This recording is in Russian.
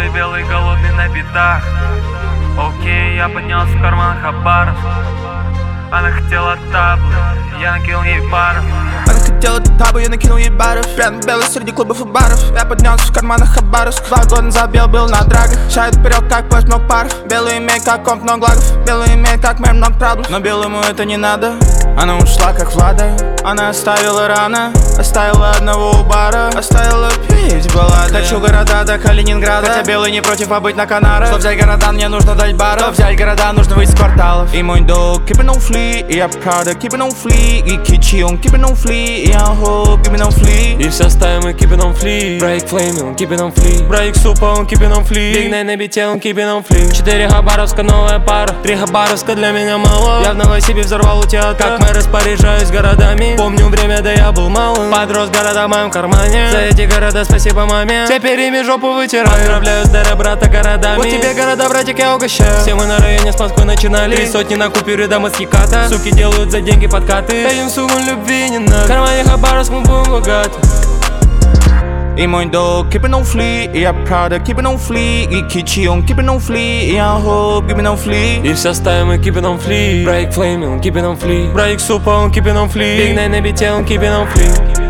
Новый белый голодный на битах. Окей, я поднялся в карман хабаров. Она хотела таблы, я накинул ей баров. Она хотела табу, я накинул ей баров. Прям белый среди клубов и баров. Я поднялся в карманах хабаровск. 2 года назад был на драгах. Шагает вперед, как поезд много паров. Белый имеет как комп много лагов. Белый имеет как мэр много проблем. Но белому это не надо. Она ушла как Влада. Она оставила рано. Оставила одного у бара. Оставила петь баллады. Хочу города до Калининграда. Хотя белый не против побыть на Канарах. Чтобы взять города, мне нужно дать баров. Чтобы взять города, нужно выйти из кварталов. И мой долг keeping on fleek. И я правда keeping on fleek. И кичи он keeping on fleek. И я hope keeping on fleek. И все ставим мы keeping on fleek. Брейк флейми, он keeping on fleek. Брейк супа, он keeping on fleek. Биг Найт на бите, он keeping on fleek. 4 хабаровска, новая пара. 3 хабаровска для меня мало. Я в Новосибе взорвал у театра. Как мы распоряжаюсь городами. Помню время, да я был малым. Подрос города в моем кармане. За эти города спасибо маме. Теперь ими жопу вытираю. Поздравляю с даря брата городами. Вот тебе города, братик, я угощаю. Все мы на районе с Москвы начинали. 3 сотни на купюре до Маскиката. Суки делают за деньги подкаты. Дадим сумму любви не надо. В кармане Хабаровск мы будем богаты. И мой долг keeping on fleek. И я правда keeping on fleek. И кичи он keeping on fleek. И я hope keeping on fleek. И все ставим мы keeping on fleek. Брейк флейми, он keeping on fleek. Брейк супа, он keeping on fleek. Биг Найт на бите, он keeping on fleek.